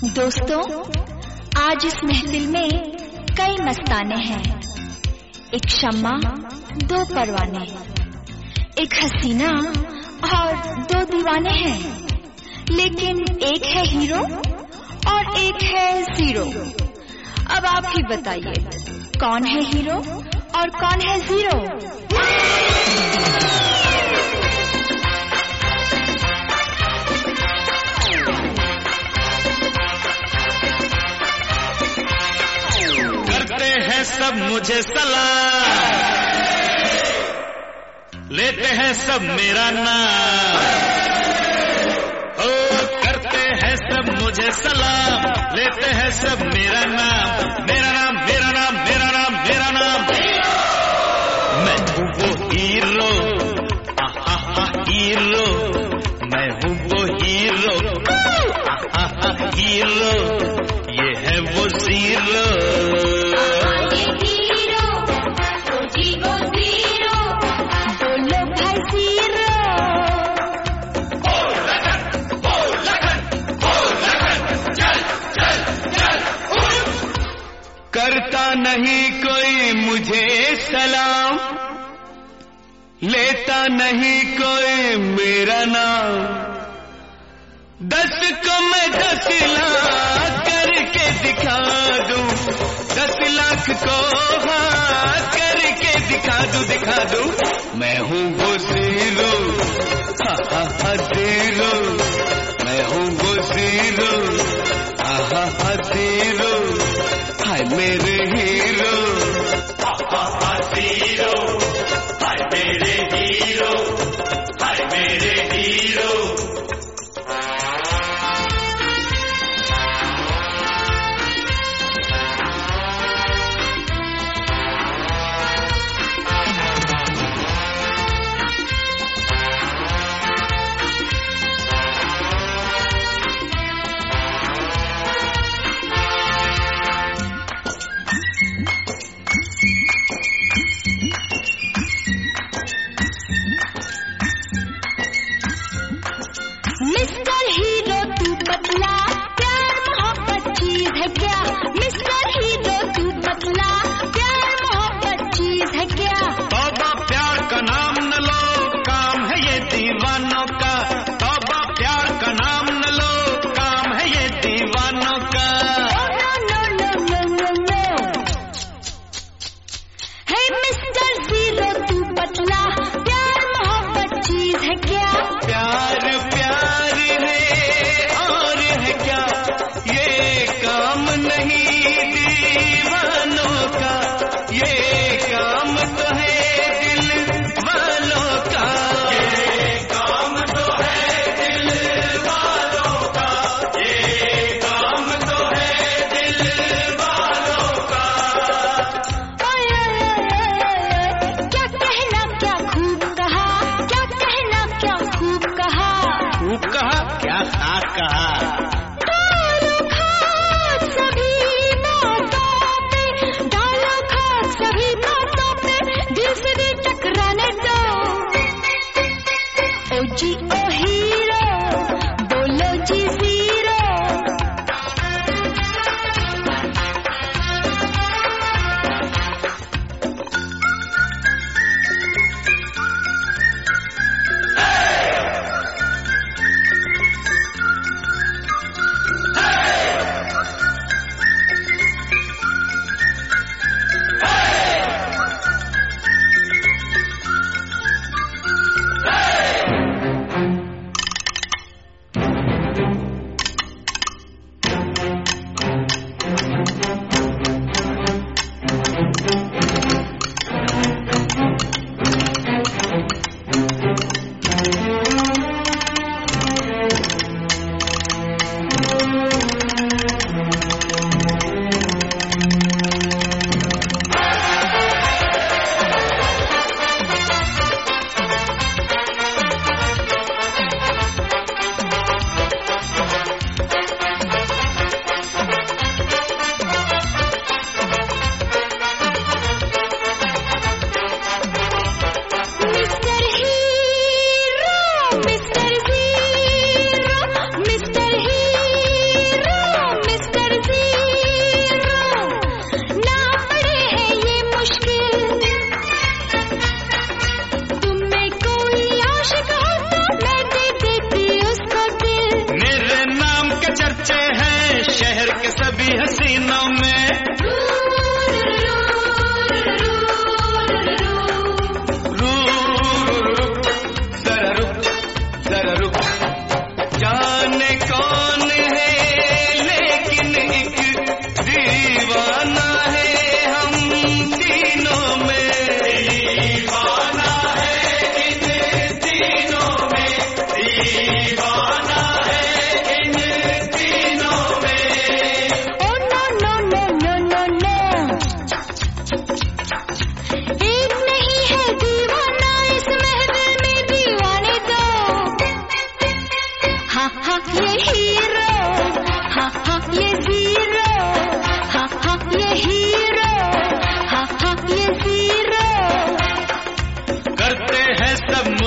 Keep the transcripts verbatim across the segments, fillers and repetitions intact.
दोस्तों, आज इस महफिल में कई मस्ताने हैं। एक शम्मा, दो परवाने, एक हसीना और दो दीवाने हैं। लेकिन एक है हीरो और एक है जीरो। अब आप ही बताइए, कौन है हीरो और कौन है जीरो? करते हैं सब मुझे सलाम, लेते हैं सब मेरा नाम। ओ करते हैं सब मुझे सलाम, लेते हैं सब मेरा नाम। मेरा नाम, मेरा नाम, मेरा नाम, मेरा नाम। मैं हूँ वो हीरो, आहा हा हीरो। मैं हूँ वो हीरो, आहा हा हीरो। ये है वो जीरो। करता नहीं कोई मुझे सलाम, लेता नहीं कोई मेरा नाम। दस को मैं दस लाख करके दिखा दूं, दस लाख को हाँ करके दिखा दूं, दिखा दूं। मैं हूँ वो जीरो, हा हा हा जीरो। मैं हूँ वो जीरो, हा हा हा जीरो। हाय मेरे हीरो, हा हा हा जीरो। हाय मेरे हीरो, हाय मेरे हीरो।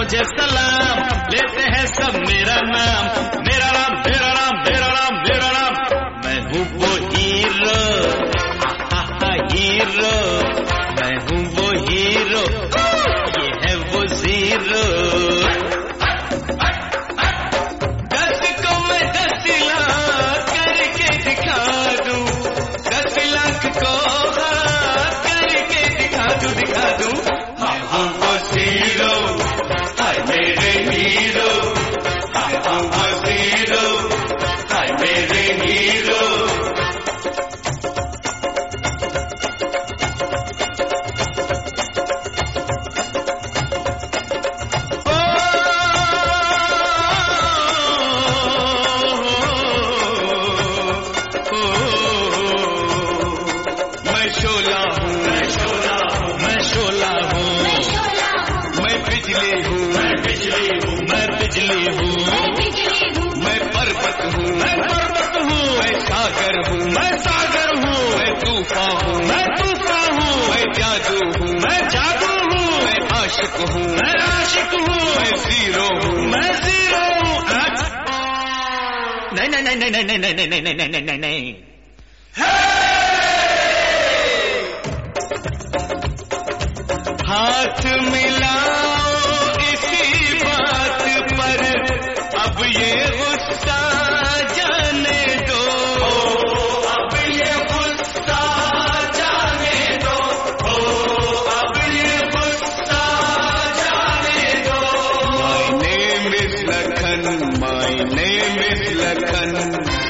मुझे सलाम, लेते हैं सब मेरा नाम, मेरा नाम मेरा नाम मेरा नाम मेरा नाम। मैं हूँ वो हीरो, हीरो, मैं हूँ वो हीरो, ये है वो जीरो। दस को मैं दस लाख करके दिखा दूं, दस लाख को हाँ करके दिखा दूं दिखा दूं। मैं हूँ वो जीरो, हाय मेरे हीरो, मैं हूँ वो जीरो, हाय मेरे हीरो। मैं शोला हूँ, मैं शोला हूँ, मैं शोला हूँ, मैं शोला हूँ, मैं बिजली हूँ, मैं बिजली हूँ, मैं बिजली हूँ, मैं बिजली हूँ, मैं पर्वत हूँ, मैं पर्वत हूँ, मैं सागर हूँ, मैं सागर हूँ, मैं तूफान हूँ, मैं तूफान हूँ, मैं जादू हूँ, मैं जादू हूँ, मैं आशिक हूँ, मैं आशिक हूँ, मैं जीरो हूँ, मैं जीरो हूँ। नहीं नहीं नहीं नहीं नहीं नहीं नहीं नहीं नहीं नहीं नहीं नहीं। हाथ मिलाओ इसी बात पर, अब ये गुस्सा जाने दो, अब ये गुस्सा जाने दो, अब ये गुस्सा जाने दो। My name is Lakhan, my name is Lakhan।